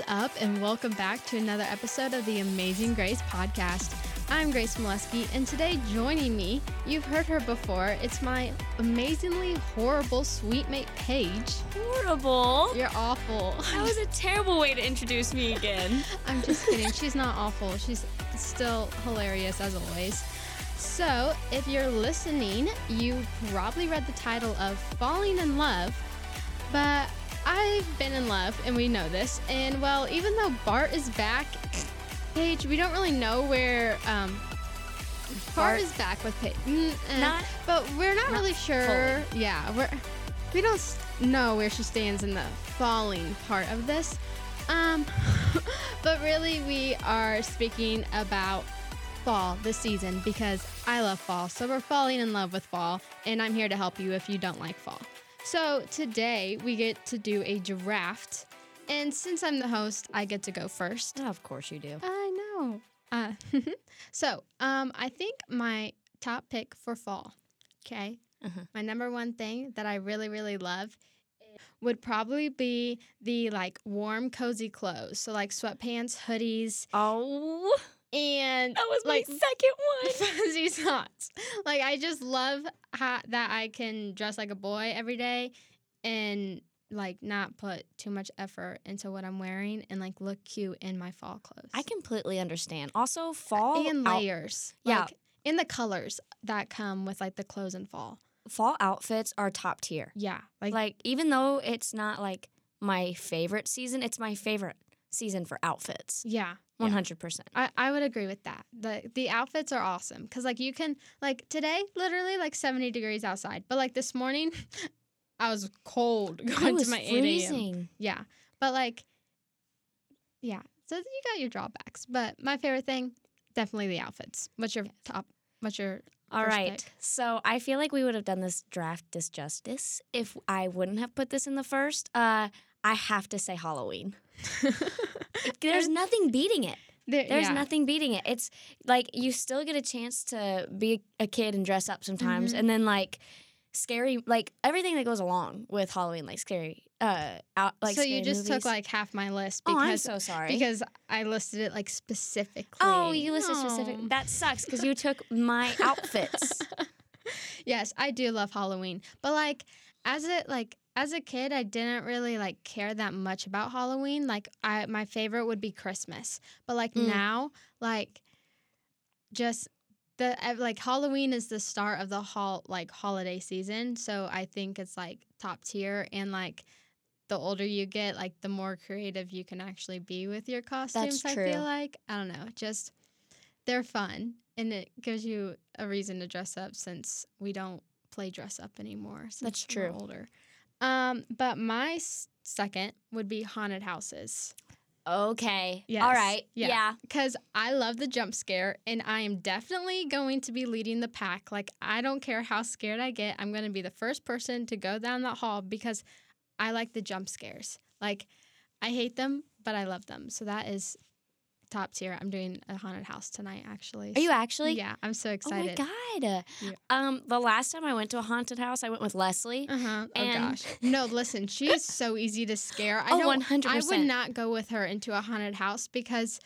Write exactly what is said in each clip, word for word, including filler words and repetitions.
up, and welcome back to another episode of the Amazing Grace podcast. I'm Grace Molesky, and today joining me, you've heard her before, it's my amazingly horrible sweet mate, Paige. Horrible? You're awful. That was a terrible way to introduce me again. I'm just kidding. She's not awful. She's still hilarious as always. So, if you're listening, you probably read the title of Falling in Love, but I've been in love, and we know this. And, well, even though Bart is back, Paige, we don't really know where um, Bart, Bart is back with Paige. Mm, eh, not, but we're not, not really sure. Fully. Yeah, we're we don't know where she stands in the falling part of this. Um, but really, we are speaking about fall this season because I love fall. So we're falling in love with fall, and I'm here to help you if you don't like fall. So today we get to do a draft, and since I'm the host, I get to go first. Oh, of course you do. I know. Uh, so um, I think my top pick for fall, okay, uh-huh. my number one thing that I really, really love would probably be the like warm, cozy clothes. So like sweatpants, hoodies. Oh. And that was like, my second one. Fuzzy socks. Like, I just love how, that I can dress like a boy every day and, like, not put too much effort into what I'm wearing and, like, look cute in my fall clothes. I completely understand. Also, fall. And layers. Out- yeah. Like, in the colors that come with, like, the clothes in fall. Fall outfits are top tier. Yeah. Like, like even though it's not, like, my favorite season, it's my favorite season for outfits. Yeah. one hundred percent. I, I would agree with that. The the outfits are awesome because, like, you can, like, today, literally, like, seventy degrees outside. But, like, this morning, I was cold going was to my freezing. eight a.m. Yeah. But, like, yeah. So you got your drawbacks. But my favorite thing, definitely the outfits. What's your top? What's your All first right. pick? So I feel like we would have done this draft disjustice if I wouldn't have put this in the first. Uh, I have to say Halloween. There's nothing beating it. There, There's yeah. nothing beating it. It's like you still get a chance to be a kid and dress up sometimes, Mm-hmm. and then like scary, like everything that goes along with Halloween, like scary, uh, out, like so scary you just movies. took like half my list Oh, because I'm so sorry. because I listed it like specifically. Oh, you listed Oh. specific. That sucks because you took my outfits. Yes, I do love Halloween, but like as a like as a kid, I didn't really like care that much about Halloween. Like I, my favorite would be Christmas, but like Mm. now, like just the like Halloween is the start of the hol like holiday season. So I think it's like top tier, and like the older you get, like the more creative you can actually be with your costumes. That's I true. feel like I don't know, just they're fun, and it gives you a reason to dress up since we don't play dress up anymore. Since That's we're true. older. Um, but my s- second would be haunted houses. Okay. Yes. All right. Yeah. Yeah. Because I love the jump scare, and I am definitely going to be leading the pack. Like, I don't care how scared I get. I'm going to be the first person to go down that hall because I like the jump scares. Like, I hate them, but I love them. So that is top tier. I'm doing a haunted house tonight, actually. Are you actually? Yeah, I'm so Oh excited. my god. Yeah. Um, the last time I went to a haunted house, I went with Leslie. Uh-huh. Oh, And- gosh. No, listen, she is so easy to scare. I Oh, don't, one hundred I percent. would not go with her into a haunted house because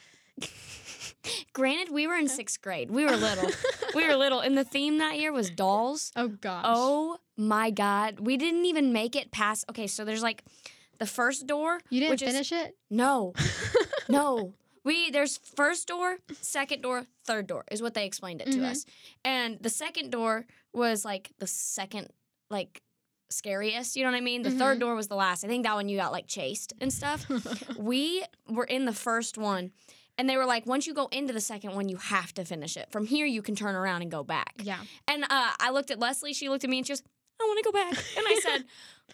Granted, we were in sixth grade. We were little. we were little. And the theme that year was dolls. oh gosh. Oh my God. We didn't even make it past. Okay, so there's like the first door. You didn't which finish is, it? No. No. We there's first door, second door, third door is what they explained it to Mhm. us. And the second door was like the second like scariest, you know what I mean? The Mhm. third door was the last. I think that one you got like chased and stuff. We were in the first one, and they were like, once you go into the second one, you have to finish it. From here, you can turn around and go back. Yeah. And uh, I looked at Leslie. She looked at me and she goes, I want to go back. And I said,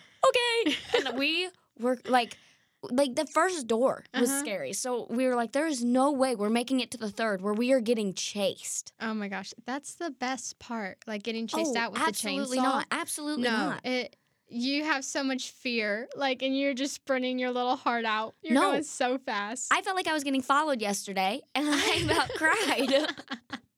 okay. And we were like, like the first door was Uh-huh. scary. So we were like, there is no way we're making it to the third where we are getting chased. Oh my gosh, that's the best part. Like getting chased oh, out with the chainsaw. absolutely not. Absolutely no, not. it. You have so much fear, like, and you're just sprinting your little heart out. You're No. going so fast. I felt like I was getting followed yesterday, and I about cried.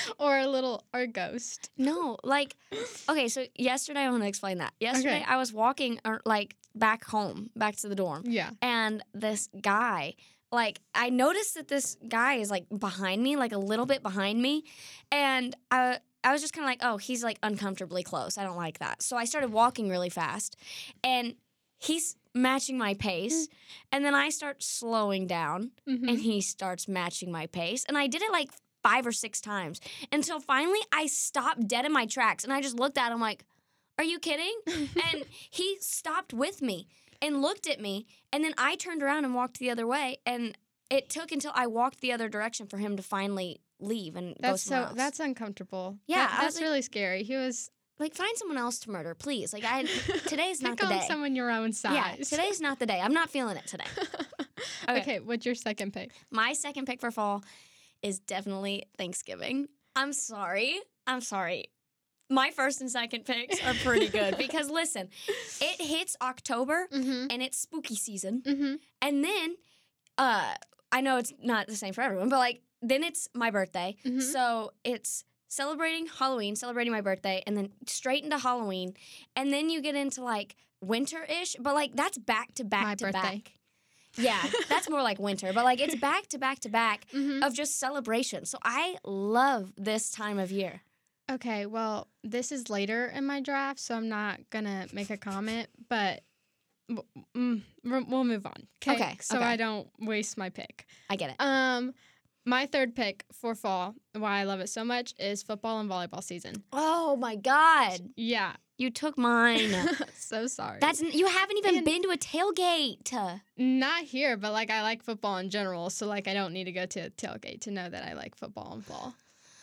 or a little or ghost. No, like, okay, so yesterday, I want to explain that. Yesterday, Okay. I was walking, or, like, back home, back to the dorm, Yeah. and this guy, like, I noticed that this guy is, like, behind me, like, a little bit behind me, and I, I was just kind of like, oh, he's, like, uncomfortably close. I don't like that. So I started walking really fast, and he's matching my pace, and then I start slowing down, Mhm. and he starts matching my pace, and I did it, like, five or six times until finally I stopped dead in my tracks, and I just looked at him like, are you kidding? And he stopped with me and looked at me, and then I turned around and walked the other way, and it took until I walked the other direction for him to finally leave and go That's somewhere so else. that's uncomfortable. Yeah, That- I was that's like- really scary. He was like, find someone else to murder, please. Like, I today's not pick the on day. someone your own size. Yeah, today's not the day. I'm not feeling it today. Okay. Okay, what's your second pick? My second pick for fall is definitely Thanksgiving. I'm sorry. I'm sorry. My first and second picks are pretty good because listen, it hits October Mm-hmm. and it's spooky season. Mm-hmm. And then uh I know it's not the same for everyone, but like then it's my birthday. Mhm. So it's celebrating Halloween, celebrating my birthday, and then straight into Halloween. And then you get into like winter-ish, but like that's back to back My to birthday. back. Yeah, that's more like winter, but like it's back to back to back Mm-hmm. of just celebration. So I love this time of year. Okay, well, this is later in my draft, so I'm not gonna make a comment, but w- mm, we'll we'll move on. Okay, so okay. I don't waste my pick. I get it. Um, my third pick for fall, why I love it so much, is football and volleyball season. Oh my God. Yeah, You took mine. so sorry. That's you haven't even And- been to a tailgate. Not here, but like I like football in general, so like I don't need to go to a tailgate to know that I like football and fall.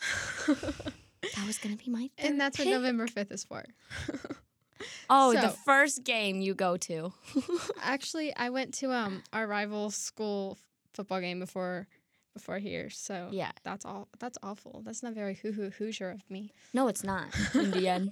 That was gonna be my third And that's what pick. November fifth is for. Oh, the So- first game you go to. Actually, I went to um our rival school f- football game before before here, so Yeah. that's all. That's awful. That's not very hoo hoo Hoosier of me. No, it's not. Indiana.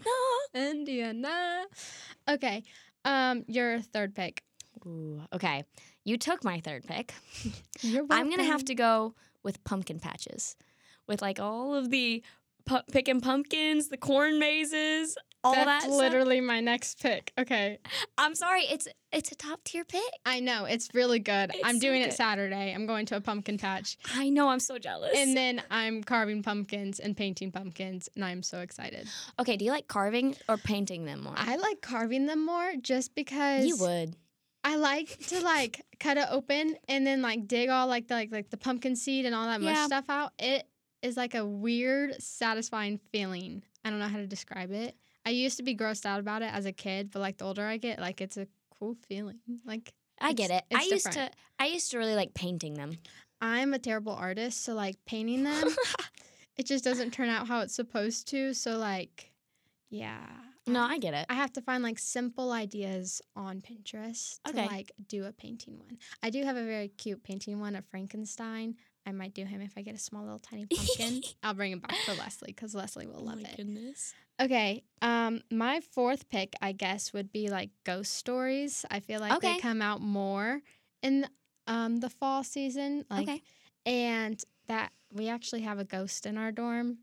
Indiana. Okay, um, your third pick. Ooh, okay. You took my third pick. You're I'm gonna have welcome. to go with pumpkin patches, with like all of the pu- picking pumpkins, the corn mazes, all That's that. stuff. literally my next pick. Okay, I'm sorry. It's it's a top tier pick. I know it's really good. It's I'm so doing good. it Saturday. I'm going to a pumpkin patch, I know. I'm so jealous. and then I'm carving pumpkins and painting pumpkins, and I'm so excited. okay, do you like carving or painting them more? I like carving them more just because you would. I like to like cut it open and then like dig all like the like, like the pumpkin seed and all that mush Yeah. stuff out. It is like a weird, satisfying feeling. I don't know how to describe it. I used to be grossed out about it as a kid, but like the older I get, like it's a cool feeling. Like I get It's- it. I it's used different. to. I used to really like painting them. I'm a terrible artist, so like painting them, it just doesn't turn out how it's supposed to. So like, yeah. No, I get it. I have to find like simple ideas on Pinterest to Okay. like do a painting one. I do have a very cute painting one of Frankenstein. I might do him if I get a small little tiny pumpkin. I'll bring him back for Leslie because Leslie will love it. goodness. Okay, um, my fourth pick, I guess, would be like ghost stories. I feel like Okay. they come out more in um the fall season. Like, Okay. and that we actually have a ghost in our dorm.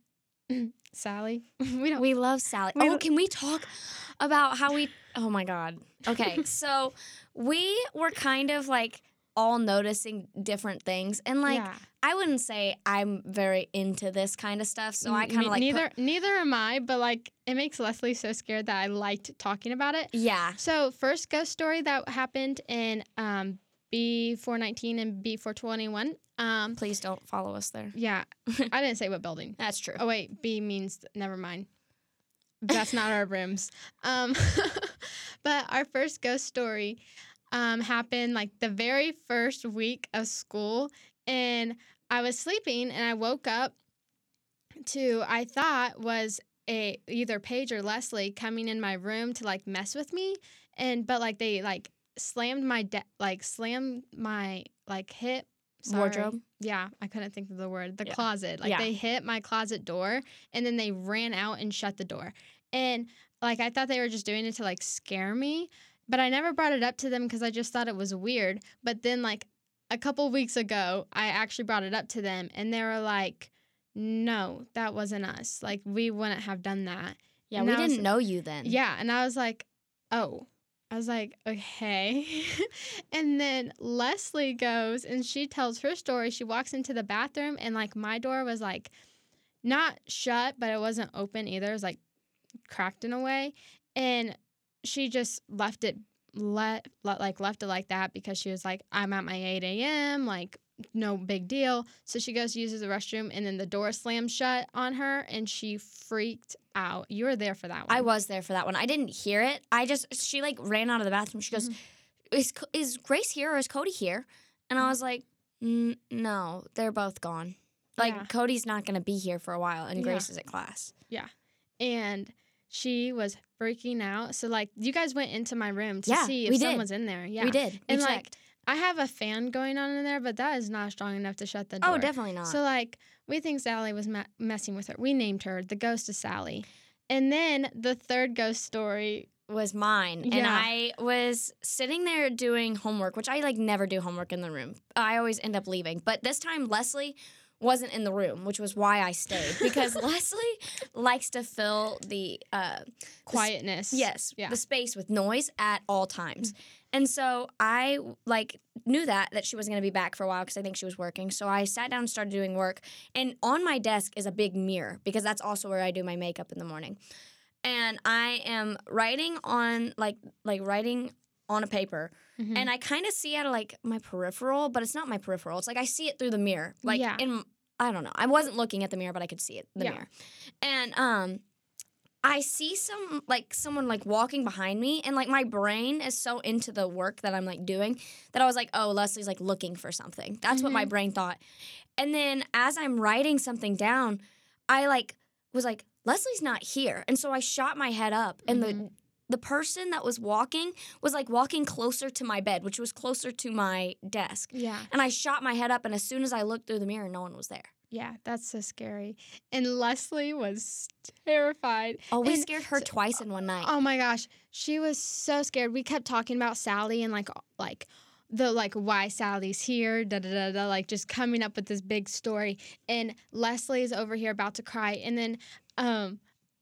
Sally, we don't. We love Sally. We oh, lo- can we talk about how we? Oh my God. Okay, so we were kind of like all noticing different things, and like yeah. I wouldn't say I'm very into this kind of stuff. So I N- kind of like put- neither neither am I, but like it makes Leslie so scared that I liked talking about it. yeah. So first ghost story that happened in um B four nineteen and B four twenty-one. Um Please don't follow us there. yeah, I didn't say what building. That's true. Oh wait, B means never mind. That's not our rooms. Um but our first ghost story um happened like the very first week of school, and I was sleeping and I woke up to I thought was a either Paige or Leslie coming in my room to like mess with me, and but like they like slammed my de- like slammed my like hip sorry. Wardrobe? Yeah, I couldn't think of the word. The Yeah. closet. Like Yeah. they hit my closet door and then they ran out and shut the door. And like I thought they were just doing it to like scare me, but I never brought it up to them because I just thought it was weird. But then like a couple weeks ago, I actually brought it up to them and they were like, no, that wasn't us. Like, we wouldn't have done that. Yeah, And we I was- didn't know you then. Yeah, and I was like, oh. I was like, okay. And then Leslie goes and she tells her story. She walks into the bathroom and like my door was like not shut, but it wasn't open either. It was like cracked in a way. And she just left it let, let like left it like that because she was like, I'm at my eight a.m. like no big deal. So she goes uses the restroom and then the door slams shut on her and she freaked out. You were there for that one. I was there for that one. I didn't hear it. I just she like ran out of the bathroom. She goes, "Is Co- is Grace here or is Cody here?" And I was like, N- "No, they're both gone. Like Yeah. Cody's not gonna be here for a while, and Yeah. Grace is at class." And she was freaking out. So like you guys went into my room to Yeah, see if we did. someone's in there. Yeah. We did. We And, like, checked. I have a fan going on in there, but that is not strong enough to shut the door. Oh, definitely not. So like we think Sally was me- messing with her. We named her the ghost of Sally. And then the third ghost story. was mine, and Yeah. I was sitting there doing homework, which I like never do homework in the room. I always end up leaving, but this time Leslie wasn't in the room, which was why I stayed because Leslie likes to fill the uh, Quietness. yes Yeah. the space with noise at all times, and so I like knew that that she wasn't going to be back for a while because I think she was working. So I sat down and started doing work, and on my desk is a big mirror because that's also where I do my makeup in the morning. And I am writing on like like writing on a paper, Mhm. and I kind of see out of like my peripheral, but it's not my peripheral. It's like I see it through the mirror. Like Yeah. in I don't know. I wasn't looking at the mirror, but I could see it the Yeah. mirror. And um I see some like someone like walking behind me, and like my brain is so into the work that I'm like doing that I was like, "Oh, Leslie's like looking for something." That's what my Mhm. brain thought. And then as I'm writing something down, I like was like, Leslie's not here. And so I shot my head up, and the Mhm. the person that was walking was like walking closer to my bed, which was closer to my desk. Yeah. And I shot my head up, and as soon as I looked through the mirror, no one was there. Yeah. That's so scary. And Leslie was terrified. Oh, we And scared her so- twice in one night. Oh my gosh, she was so scared. We kept talking about Sally and like like the like why Sally's here, da da da da, like just coming up with this big story. And Leslie's over here about to cry, and then um,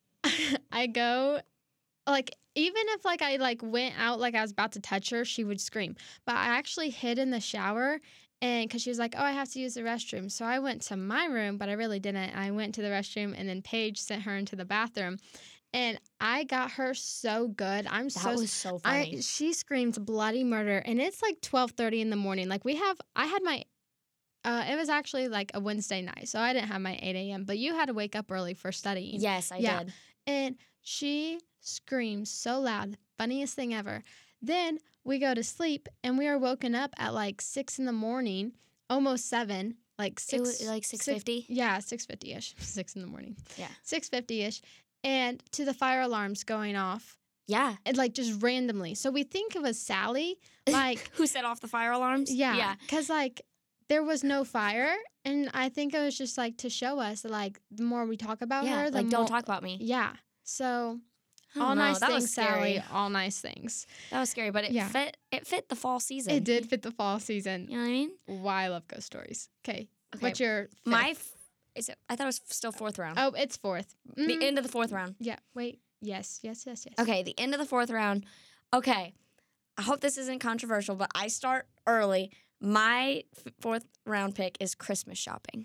I go like even if like I like went out like I was about to touch her, she would scream. But I actually hid in the shower. And because she was like, oh, I have to use the restroom. So I went to my room, but I really didn't. I went to the restroom, and then Paige sent her into the bathroom. And I got her so good. I'm that so was so I funny. she screams bloody murder, and it's like twelve thirty in the morning. Like we have, I had my, uh, it was actually like a Wednesday night, so I didn't have my eight a.m. But you had to wake up early for studying. yes, I Yeah. did. And she screams so loud, funniest thing ever. Then we go to sleep, and we are woken up at like six in the morning, almost seven, like It six, was like six fifty. yeah, six fifty ish, six in the morning. Yeah. six fifty ish, and to the fire alarms going off. Yeah. And like just randomly. So we think it was Sally, like Who set off the fire alarms? yeah, Yeah. because like there was no fire, and I think it was just like to show us that, like the more we talk about Yeah. her, the Like, don't more, talk about me. Yeah, so I don't all know, nice that things, was scary. Sally. All nice things. That was scary, but it Yeah. fit. It fit the fall season. It did fit the fall season. You know what I mean? Why I love ghost stories. Okay, Okay. what's your fifth? My, f- is it? I thought it was still fourth round. Oh, it's fourth. The Mm, end of the fourth round. yeah. Wait. Yes. Yes. Yes. Yes. Okay, the end of the fourth round. Okay, I hope this isn't controversial, but I start early. My f- fourth round pick is Christmas shopping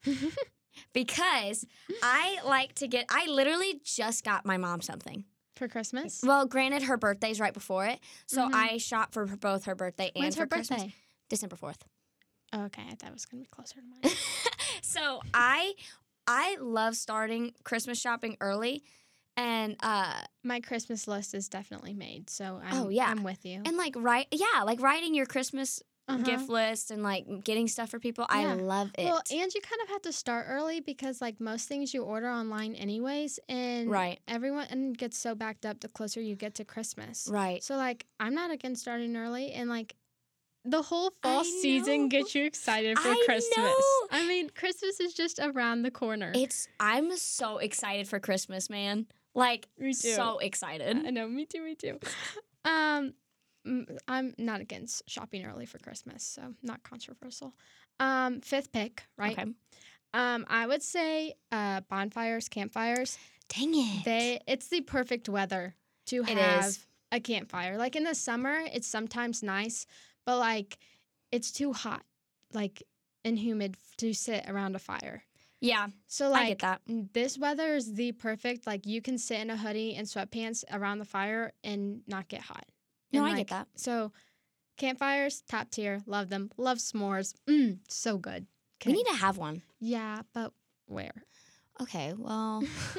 because I like to get. I literally just got my mom something. For Christmas. Well, granted, her birthday's right before it, so Mhm. I shop for both her birthday and When's for her Christmas. birthday? December fourth. Oh, okay, I thought it was gonna be closer to mine. So I I love starting Christmas shopping early, and uh My Christmas list is definitely made, so I'm, Oh, yeah. I'm with you. and like write yeah like writing your Christmas Uh-huh. gift list and like getting stuff for people. I Yeah. love it. Well, and you kind of have to start early because like most things you order online anyways, and Right. everyone gets so backed up the closer you get to Christmas. Right. So like I'm not against starting early, and like the whole fall I season know. gets you excited for I Christmas. know. I mean, Christmas is just around the corner. It's I'm so excited for Christmas, man. Like Me too. so excited. I know, me too, me too. Um, m- I'm not against shopping early for Christmas, so not controversial. Um, fifth pick, right? Okay. Um, I would say uh, bonfires, campfires. Dang it. They it's the perfect weather to It have is. a campfire. Like in the summer, it's sometimes nice, but like it's too hot, like and humid f- to sit around a fire. Yeah, So I get like that. this weather is the perfect. Like you can sit in a hoodie and sweatpants around the fire and not get hot. No, And, I like, get that. So campfires, top tier, love them. Love s'mores. Mm, so good. We Okay. need to have one. Yeah, but where? Okay, well.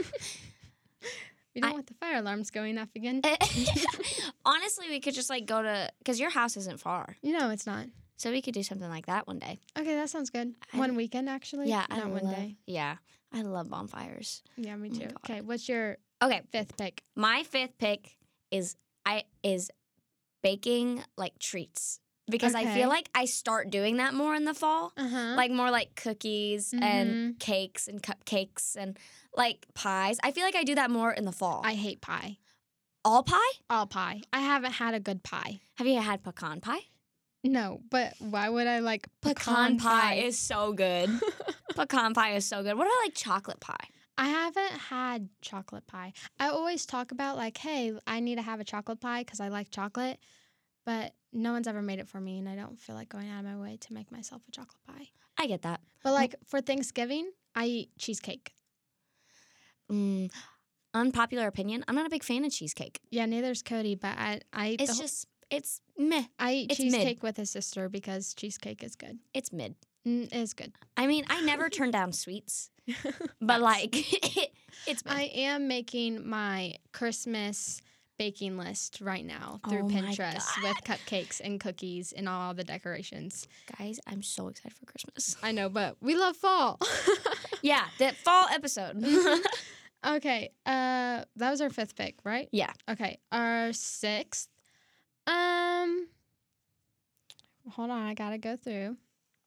We don't I- want the fire alarms going off again. Honestly, we could just like go to, because your house isn't far. You know it's not. So we could do something like that one day. Okay, that sounds good. I- One weekend, actually. Yeah, I not one love, day. Yeah, I love bonfires. Yeah, me Oh my too. God. Okay, what's your Okay, fifth pick? my fifth pick is I is baking like treats because I Okay. feel like I start doing that more in the fall. Uh huh. Like more like cookies Mhm. and cakes and cupcakes and like pies. I feel like I do that more in the fall. I hate pie. All pie? All pie. I haven't had a good pie. Have you had pecan pie? No, but why would I like Pecan pie is so good. Pecan pie is so good. What about like chocolate pie? I haven't had chocolate pie. I always talk about like, hey, I need to have a chocolate pie because I like chocolate, but no one's ever made it for me, and I don't feel like going out of my way to make myself a chocolate pie. I get that. But like for Thanksgiving, I eat cheesecake. Mm, unpopular opinion. I'm not a big fan of cheesecake. Yeah, neither's Cody, but I I eat It's the whole- just it's meh. I eat it's mid. cheesecake with his sister because cheesecake is good. It's mid. Mm, it is good. I mean, I never turn down sweets, but like it's mid. I am making my Christmas baking list right now through Oh my Pinterest God. with cupcakes and cookies and all the decorations. Guys, I'm so excited for Christmas. I know, but we love fall. Yeah, the fall episode. Okay, uh, that was our fifth pick, right? Yeah. Okay, our sixth. Um, hold on, I gotta go through.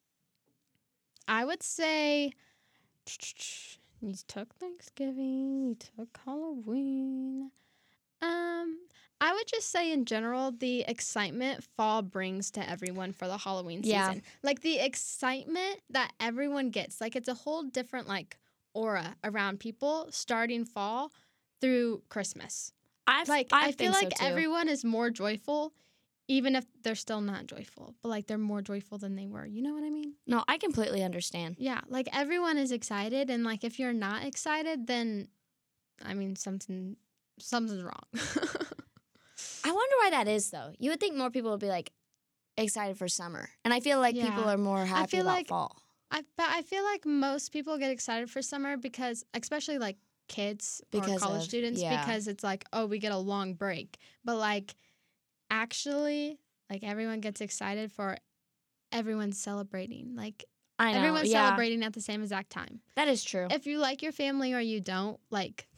I would say you took Thanksgiving, you took Halloween. Um, I would just say in general, the excitement fall brings to everyone for the Halloween Yeah. season. Like the excitement that everyone gets, like it's a whole different like aura around people starting fall through Christmas. I Like I, I, feel think so, like too. everyone is more joyful, even if they're still not joyful. But like they're more joyful than they were. You know what I mean? No, I completely understand. Yeah. Like everyone is excited, and like if you're not excited, then I mean something something's wrong. I wonder why that is though. You would think more people would be like excited for summer. And I feel like people Yeah. are more happy feel about like- fall. I but I feel like most people get excited for summer because, especially like kids or Because college of- students, yeah. because it's like, oh, we get a long break. But like, actually, like everyone gets excited for everyone's celebrating. Like I know. everyone's yeah, celebrating at the same exact time. that is true. If you like your family or you don't, like,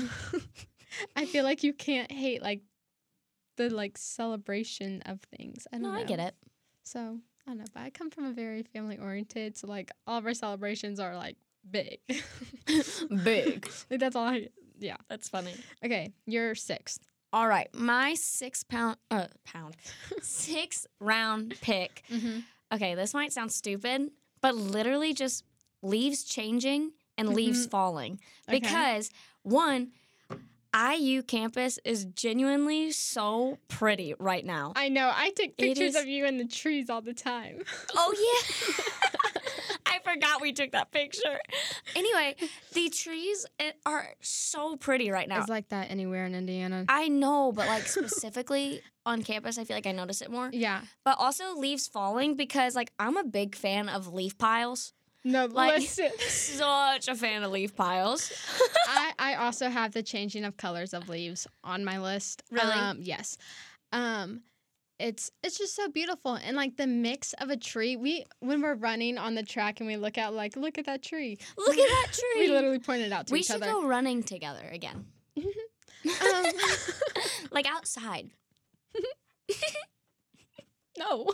I feel like you can't hate like the like celebration of things. I don't no, know. I get it. So I don't know, but I come from a very family oriented, so like all of our celebrations are like big. Big. Like that's all I. Yeah. That's funny. Okay, you're sixth. All right, my six pound, uh, pound, six round pick. Mm-hmm. Okay, this might sound stupid, but literally just leaves changing and leaves Mhm. falling. Okay. Because one, I U campus is genuinely so pretty right now. I know. I take It pictures is- of you in the trees all the time. Oh yeah. I forgot we took that picture. Anyway, the trees eh, are so pretty right now. It's like that anywhere in Indiana. I know, but like specifically on campus, I feel like I notice it more. Yeah. But also leaves falling because like I'm a big fan of leaf piles. No, Like- listen. Such a fan of leaf piles. I, I also have the changing of colors of leaves on my list. Really? Um, yes. Um, it's it's just so beautiful, and like the mix of a tree. We when we're running on the track and we look out like look at that tree. Look at that tree. We literally pointed out to We each should other. go running together again. Um, Like outside. no,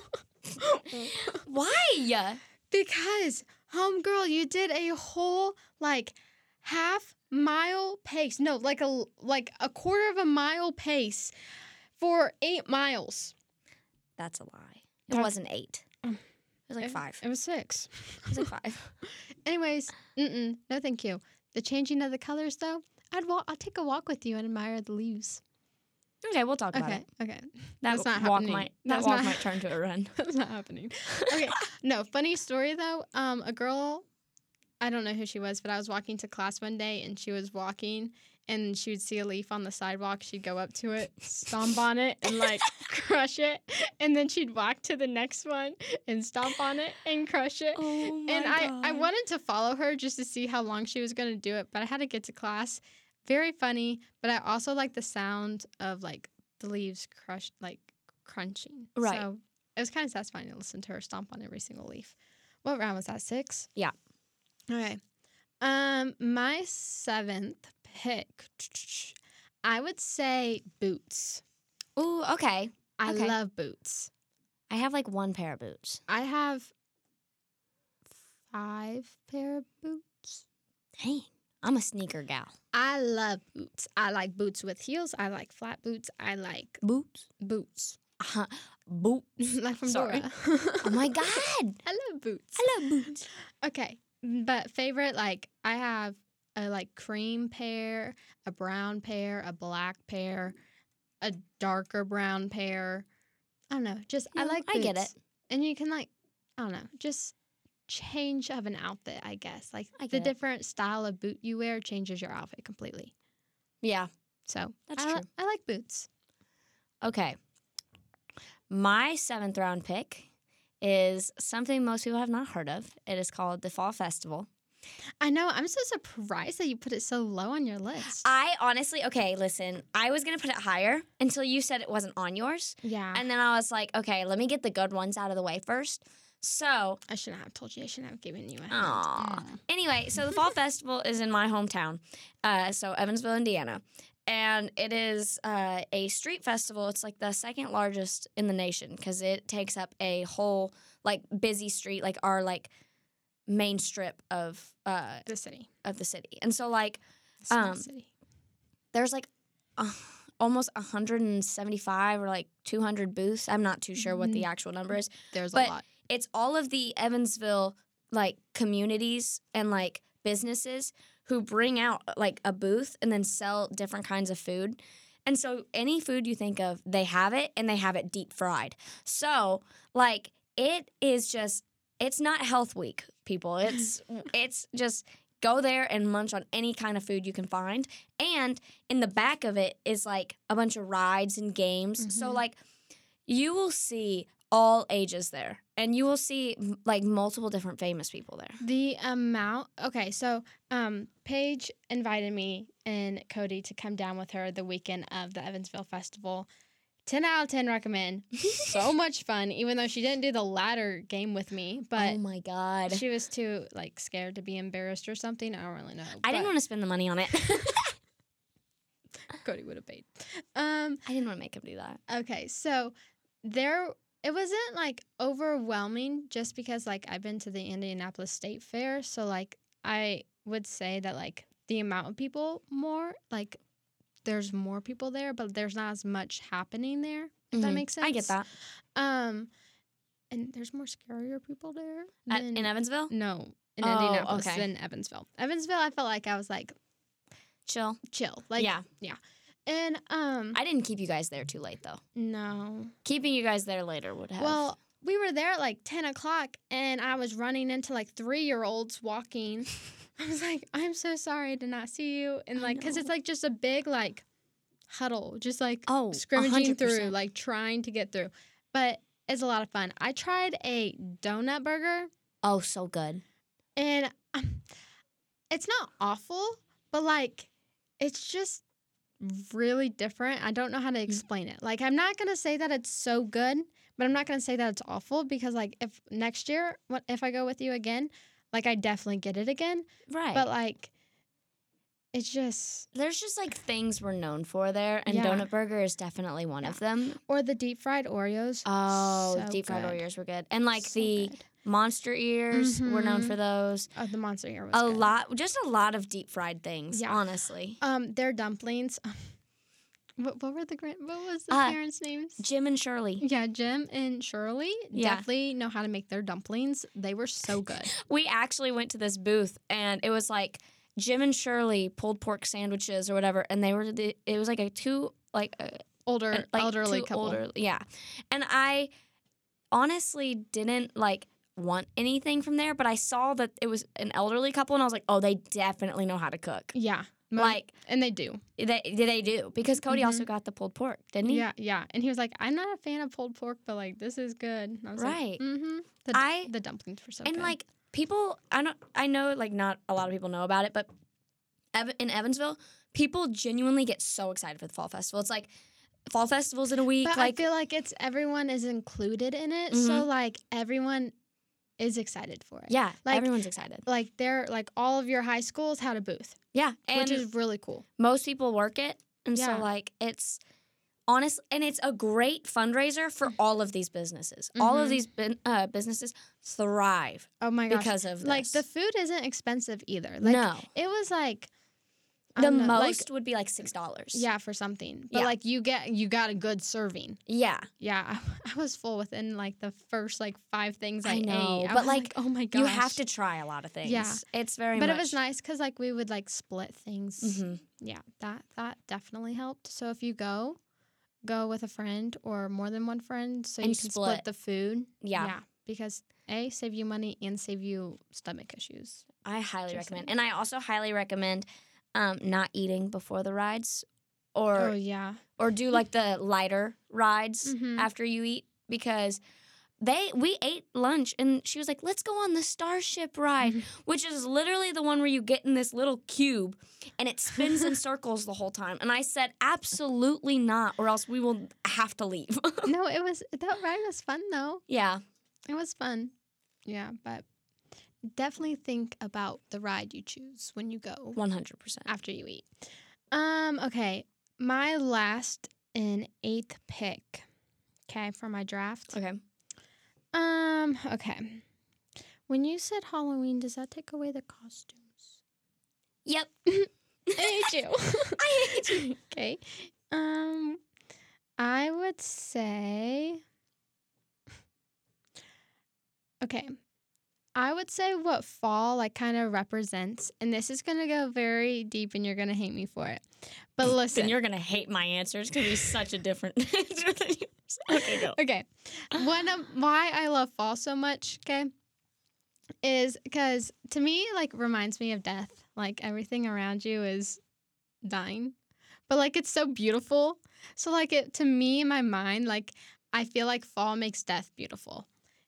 Why? because homegirl, you did a whole like half mile pace. No, like a like a quarter of a mile pace for eight miles. That's a lie. It That's- wasn't eight. Um. was like it, five. It was six. It was like five. Anyways, mm-mm, no thank you. The changing of the colors, though, I'd walk. I'll take a walk with you and admire the leaves. Okay, we'll talk about Okay, it. okay. That That's not walk happening. might that That's walk not- might turn to a run. That's not happening. Okay, no, funny story, though. Um, a girl, I don't know who she was, but I was walking to class one day, and she was walking, and she would see a leaf on the sidewalk. She'd go up to it, stomp on it, and, like, crush it. And then she'd walk to the next one and stomp on it and crush it. Oh my And I, I God. wanted to follow her just to see how long she was going to do it, but I had to get to class. Very funny, but I also like the sound of, like, the leaves crushed, like, crunching. Right. So it was kind of satisfying to listen to her stomp on every single leaf. What round was that? Six? Yeah. Okay. Um, my seventh pick, I would say boots. Ooh, okay. I Okay. love boots. I have like one pair of boots. I have five pair of boots. Dang. I'm a sneaker gal. I love boots. I like boots with heels. I like flat boots. I like Boots? boots. Uh-huh. Boots. Like from Sorry. Dora. Oh my God. I love boots. I love boots. Okay, but favorite, like, I have a, like, cream pair, a brown pair, a black pair, a darker brown pair. I don't know. Just, I No, like I boots. get it. And you can, like, I don't know, just change of an outfit, I guess. Like, I the get it. different style of boot you wear changes your outfit completely. Yeah. So, That's I, li- true. I like boots. Okay. My seventh round pick is something most people have not heard of. It is called the Fall Festival. I know. I'm so surprised that you put it so low on your list. I honestly, okay, listen, I was going to put it higher until you said it wasn't on yours. yeah. And then I was like, okay, let me get the good ones out of the way first. So, I shouldn't have told you. I shouldn't have given you a hint. Aw. Mm. anyway, so the Fall Festival is in my hometown, uh, so Evansville, Indiana. And it is uh, a street festival. It's like the second largest in the nation because it takes up a whole, like, busy street, like our, like, main strip of uh, The city. of the city. And so, like, Small Um, city. there's, like, uh, almost one hundred seventy-five or, like, two hundred booths. I'm not too sure what the actual number is. There's but a lot. It's all of the Evansville, like, communities and, like, businesses who bring out, like, a booth and then sell different kinds of food. And so any food you think of, they have it, and they have it deep fried. So, like, it is just, it's not health week, people. It's it's just go there and munch on any kind of food you can find. And in the back of it is, like, a bunch of rides and games. So, Mhm. like, you will see all ages there. And you will see, m- like, multiple different famous people there. The amount. Okay, so um, Paige invited me and Cody to come down with her the weekend of the Evansville Festival. ten out of ten recommend. So much fun, even though she didn't do the ladder game with me. But oh, my God. she was too, like, scared to be embarrassed or something. I don't really know. I didn't but want to spend the money on it. Cody would have paid. Um, I didn't want to make him do that. Okay, so there it wasn't like overwhelming just because like I've been to the Indianapolis State Fair, so like I would say that like the amount of people more like there's more people there, but there's not as much happening there. If that Mhm. makes sense. I get that. Um, and there's more scarier people there. At, than- in Evansville? no, in Oh, Indianapolis okay. than Evansville. Evansville, I felt like I was like Chill. chill, like yeah. and um, I didn't keep you guys there too late, though. no. Keeping you guys there later would have. Well, we were there at like ten o'clock and I was running into like three year olds walking. I was like, I'm so sorry to not see you. And I like, because it's know. like just a big like huddle, just like oh, scrimmaging one hundred through, percent. like trying to get through. But it's a lot of fun. I tried a donut burger Oh, so good. and um, it's not awful, but like, it's just really different. I don't know how to explain it. Like, I'm not going to say that it's so good, but I'm not going to say that it's awful because, like, if next year, what if I go with you again, like, I definitely get it again. Right. But, like, it's just, There's just, like, things we're known for there, and Yeah. Donut Burger is definitely one of them. or the deep fried Oreos. Oh, So deep fried good. Oreos were good. And, like, So the good. monster ears, we're known Mhm. for those. Oh, the monster ear was A good. lot, just a lot of deep fried things, Yeah. honestly. Um, their dumplings, What, what were the grand? What was the Uh, parents' names? Jim and Shirley. Yeah, Jim and Shirley Yeah. definitely know how to make their dumplings. They were so good. We actually went to this booth, and it was like Jim and Shirley pulled pork sandwiches or whatever, and they were the, it was like a two like a, Older, an- like elderly two couple. older, yeah. And I honestly didn't like want anything from there, but I saw that it was an elderly couple, and I was like, oh, they definitely know how to cook. Yeah, mo- Like and they do. they they do because Cody Mhm. also got the pulled pork, didn't he? Yeah, yeah. And he was like, "I'm not a fan of pulled pork, but like this is good." And I was Right. like, "Mm-hmm." The, I- the dumplings were so And good. like people, I don't, I know like not a lot of people know about it, but Ev- in Evansville, people genuinely get so excited for the fall festival. It's like fall festivals in a week. but like I feel like it's everyone is included in it, so Mhm. like everyone is excited for it. yeah, like- everyone's excited. Like they're like all of your high schools had a booth, Yeah, and which is really cool. most people work it, and Yeah. so like it's honest, and it's a great fundraiser for all of these businesses. All of Mhm. these bin, uh, businesses thrive Oh my gosh! because of this. Like the food isn't expensive either. Like no, it was like I the don't know, like, most would be like six dollars. yeah, for something. But Yeah. like you get you got a good serving. yeah. Yeah, I was full within like the first like five things I, I know, ate. I but, was like, oh my gosh, You have to try a lot of things. Yeah. It's very But much. it was nice because like we would like split things. Mhm. Yeah, that that definitely helped. So if you go, go with a friend or more than one friend, so And you can split. split the food. Yeah. yeah, because a save you money and save you stomach issues. I highly Just recommend. saying. And I also highly recommend um, not eating before the rides or oh yeah, or do like the lighter rides Mhm. after you eat because they we ate lunch and she was like, "Let's go on the Starship ride," Mhm. which is literally the one where you get in this little cube and it spins in circles the whole time. And I said, "Absolutely not, or else we will have to leave." no, it was that ride was fun though. yeah. It was fun. Yeah, but definitely think about the ride you choose when you go one hundred percent. after you eat. Um, okay. My last and eighth pick, okay, for my draft. Okay. Um, okay. When you said Halloween, does that take away the costumes? Yep. I hate you. I hate you. Okay. Um, I would say. Okay. I would say what fall like kind of represents, and this is gonna go very deep, and you're gonna hate me for it. But listen, Then you're gonna hate my answer. It's gonna be such a different answer than yours. Okay, go. okay. One of why I love fall so much, okay, is because to me, like, reminds me of death. Like, everything around you is dying, but like, it's so beautiful. So, like, it to me in my mind, like, I feel like fall makes death beautiful.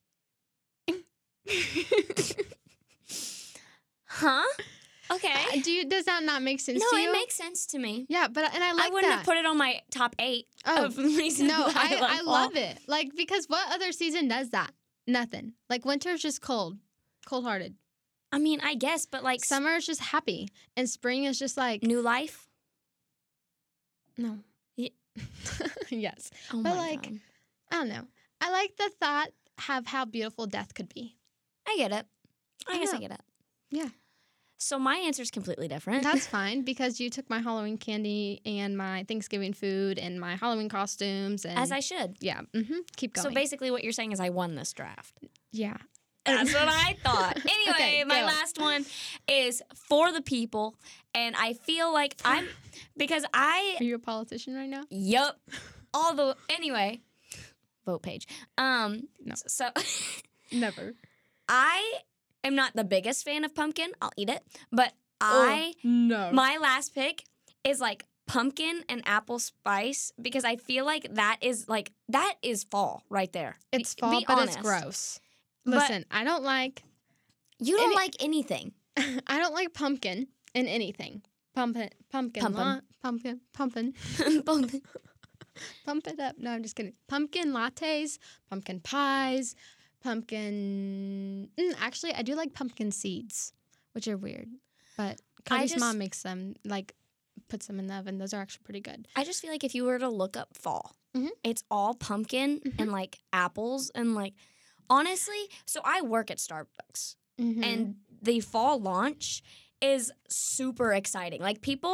Huh? Okay. Uh, Do you, does that not make sense no, to you? it makes sense to me. yeah, but and I like I wouldn't that. have put it on my top eight oh of reasons no, why I love I fall. love it. Like because what other season does that? Nothing. Like winter's just cold, cold hearted. I mean, I guess, but like Summer is just happy, and spring is just like new life. no. Ye- yes, Oh But, my like, God. I don't know. I like the thought of how beautiful death could be. I get it. I, I guess I know. get it. Yeah. So my answer is completely different. That's fine because you took my Halloween candy and my Thanksgiving food and my Halloween costumes and As I should. yeah. Mm-hmm. Keep going. So basically, what you're saying is I won this draft. yeah. That's what I thought. Anyway, Okay, my go. last one is for the people, and I feel like I'm because I Are you a politician right now? yup all the anyway vote page. Um, No. so Never. I am not the biggest fan of pumpkin. I'll eat it, but I no. my last pick is like pumpkin and apple spice because I feel like that is like that is fall right there. it's Be- fall, be but honest. it's gross. But- Listen, I don't like You don't Any- like anything. I don't like pumpkin in anything. Pumpkin, pumpkin, Pumpkin. la- pumpkin, pumpkin, pump it up. No, I'm just kidding. Pumpkin lattes, pumpkin pies, pumpkin. Mm, actually, I do like pumpkin seeds, which are weird, but Cody's just- mom makes them like puts them in the oven. Those are actually pretty good. I just feel like if you were to look up fall, Mhm. it's all pumpkin Mhm. and like apples and like honestly. So I work at Starbucks Mhm. and the fall launch is super exciting. Like people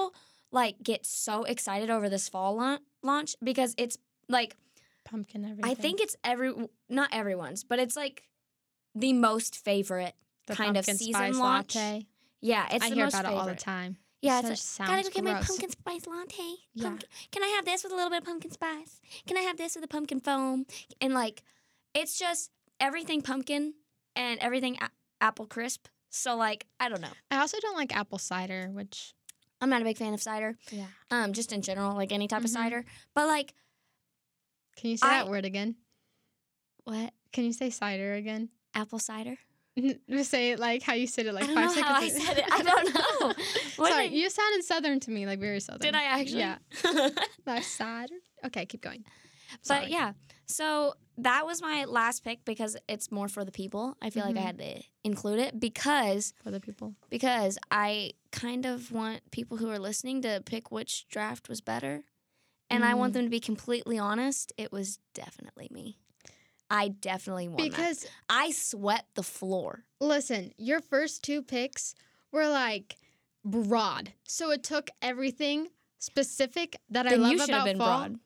like get so excited over this fall la- launch because it's like Pumpkin everything. I think it's every not everyone's, but it's like the most favorite the kind of pumpkin season spice launch. latte. Yeah, it's I the hear most about favorite. it all the time. Yeah, It it's just like, gotta sounds go get my gross. pumpkin spice latte. Yeah. Pumpkin- Can I have this with a little bit of pumpkin spice? Can I have this with a pumpkin foam? And like, it's just everything pumpkin and everything a- apple crisp. So like, I don't know. I also don't like apple cider, which I'm not a big fan of cider. yeah. Um, just in general, like any type of Mhm. cider. But like, Can you say I- that word again? what? Can you say cider again? Apple cider? Just say it like how you said it like I don't five know seconds. how I ago. said it. I don't know. What Sorry, did I- you sounded southern to me, like very southern. Did I actually? Yeah. Like cider. Okay, keep going. But Sorry. yeah, so that was my last pick because it's more for the people. I feel like I Mhm. had to include it because For the people. because I kind of want people who are listening to pick which draft was better. And I want Mm. them to be completely honest. It was definitely me. I definitely won that. Because I sweat the floor. listen, your first two picks were like broad. So it took everything specific that I Then love you should about have been fall. broad.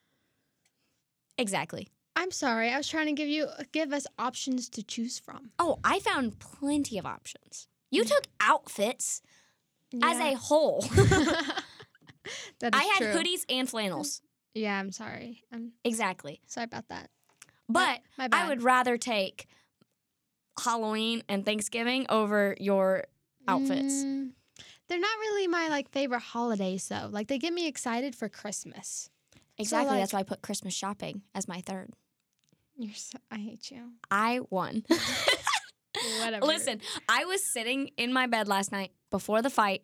Exactly. I'm sorry. I was trying to give you give us options to choose from. Oh, I found plenty of options. You took outfits as Yeah. a whole. That is I had true. hoodies and flannels. Yeah, I'm sorry. I'm Exactly. sorry about that. But My bad. I would rather take Halloween and Thanksgiving over your outfits. Mm, they're not really my like favorite holidays though. Like they get me excited for Christmas. Exactly. like- That's why I put Christmas shopping as my third. You're so, I hate you. I won. Whatever. Listen, I was sitting in my bed last night before the fight.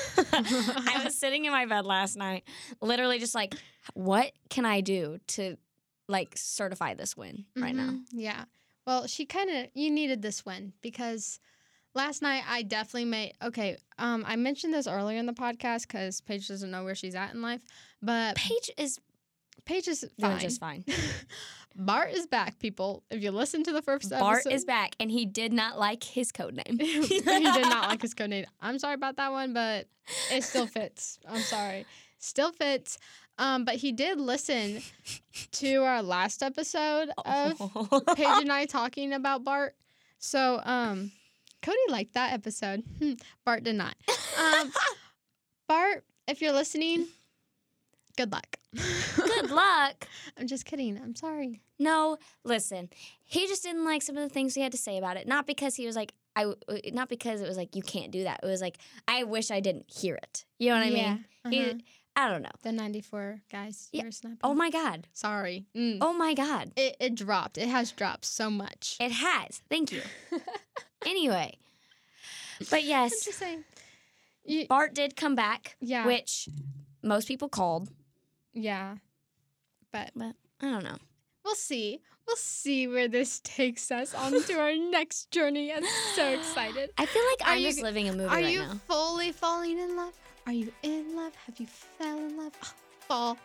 I was sitting in my bed last night, literally just like, what can I do to like certify this win right now? Mhm, Yeah. Well, she kind of you needed this win because last night I definitely made okay. Um, I mentioned this earlier in the podcast because Paige doesn't know where she's at in life, but Paige is Paige is doing fine. just fine. Bart is back, people. If you listen to the first Bart episode, is back, and he did not like his code name. he did not like his code name. I'm sorry about that one, but it still fits. I'm sorry. Still fits. Um, but he did listen to our last episode of Paige and I talking about Bart. So um, Cody liked that episode. Hmm, Bart did not. Um, Bart, if you're listening, good luck. Good luck. I'm just kidding. I'm sorry. No, listen. He just didn't like some of the things he had to say about it. Not because he was like, I. w- Not because it was like you can't do that. It was like I wish I didn't hear it. You know what I mean? uh-huh. He, I don't know. The ninety-four guys. Yeah. You're snapping. Oh my God. Sorry. Mm. Oh my God. It, it dropped. It has dropped so much. It has. Thank you. Anyway, but I'm yes, just saying. You, Bart did come back, yeah. which most people called. Yeah. But But I don't know. we'll see. We'll see where this takes us on to our next journey. I'm so excited. I feel like Are I'm you- just living a movie Are right you now. fully falling in love? Are you in love? Have you fell in love? Oh, fall.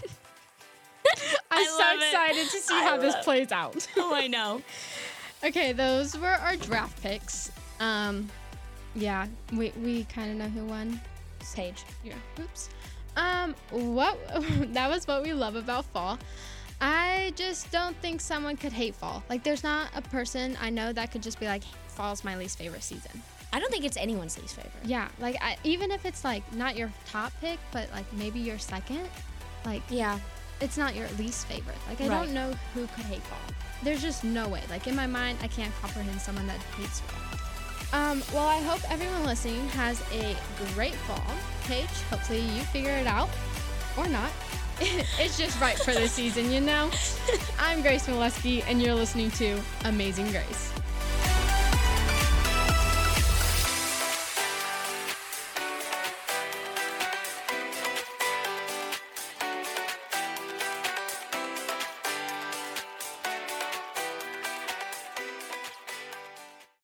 I'm I so love it. excited to see I how this love- plays out. Oh, I know. Okay, those were our draft picks. Um, yeah, we we kind of know who won. Paige. Yeah. Oops. Um, what that was what we love about fall. I just don't think someone could hate fall. Like, there's not a person I know that could just be like, fall's my least favorite season. I don't think it's anyone's least favorite. Yeah, like I, even if it's like not your top pick, but like maybe your second, like Yeah. it's not your least favorite. Like I Right. don't know who could hate fall. There's just no way. Like in my mind, I can't comprehend someone that hates fall. Um, well, I hope everyone listening has a great fall. Paige, hopefully you figure it out, or not. It's just right for the season, you know. I'm Grace Molesky, and you're listening to Amazing Grace.